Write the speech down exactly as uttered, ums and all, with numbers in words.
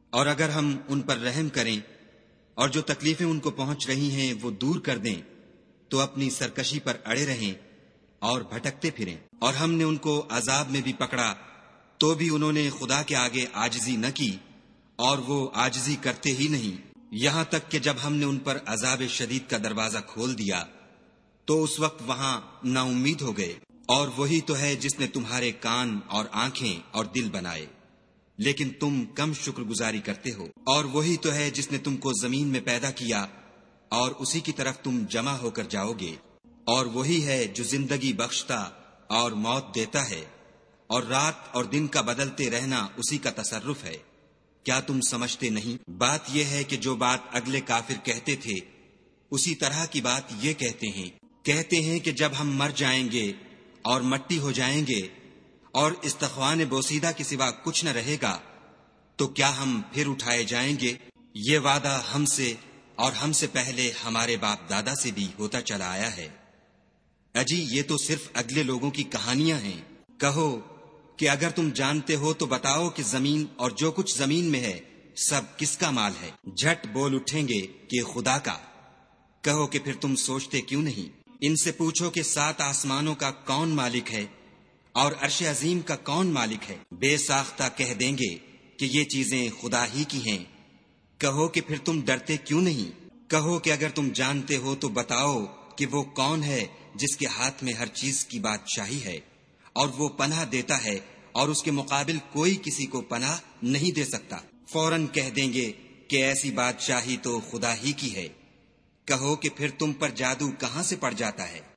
اور اگر ہم ان پر رحم کریں اور جو تکلیفیں ان کو پہنچ رہی ہیں وہ دور کر دیں تو اپنی سرکشی پر اڑے رہیں اور بھٹکتے پھریں۔ اور ہم نے ان کو عذاب میں بھی پکڑا تو بھی انہوں نے خدا کے آگے عاجزی نہ کی، اور وہ عاجزی کرتے ہی نہیں، یہاں تک کہ جب ہم نے ان پر عذاب شدید کا دروازہ کھول دیا تو اس وقت وہاں نا امید ہو گئے۔ اور وہی تو ہے جس نے تمہارے کان اور آنکھیں اور دل بنائے، لیکن تم کم شکر گزاری کرتے ہو۔ اور وہی تو ہے جس نے تم کو زمین میں پیدا کیا اور اسی کی طرف تم جمع ہو کر جاؤ گے۔ اور وہی ہے جو زندگی بخشتا اور موت دیتا ہے، اور رات اور دن کا بدلتے رہنا اسی کا تصرف ہے۔ کیا تم سمجھتے نہیں؟ بات یہ ہے کہ جو بات اگلے کافر کہتے تھے اسی طرح کی بات یہ کہتے ہیں۔ کہتے ہیں کہ جب ہم مر جائیں گے اور مٹی ہو جائیں گے اور استخوان بوسیدہ کے سوا کچھ نہ رہے گا تو کیا ہم پھر اٹھائے جائیں گے؟ یہ وعدہ ہم سے اور ہم سے پہلے ہمارے باپ دادا سے بھی ہوتا چلا آیا ہے۔ اجی یہ تو صرف اگلے لوگوں کی کہانیاں ہیں۔ کہو کہ اگر تم جانتے ہو تو بتاؤ کہ زمین اور جو کچھ زمین میں ہے سب کس کا مال ہے؟ جھٹ بول اٹھیں گے کہ خدا کا۔ کہو کہ پھر تم سوچتے کیوں نہیں؟ ان سے پوچھو کہ سات آسمانوں کا کون مالک ہے اور عرش عظیم کا کون مالک ہے؟ بے ساختہ کہہ دیں گے کہ یہ چیزیں خدا ہی کی ہیں۔ کہو کہ پھر تم ڈرتے کیوں نہیں؟ کہو کہ اگر تم جانتے ہو تو بتاؤ کہ وہ کون ہے جس کے ہاتھ میں ہر چیز کی بادشاہی ہے، اور وہ پناہ دیتا ہے اور اس کے مقابل کوئی کسی کو پناہ نہیں دے سکتا۔ فوراً کہہ دیں گے کہ ایسی بادشاہی تو خدا ہی کی ہے۔ کہو کہ پھر تم پر جادو کہاں سے پڑ جاتا ہے؟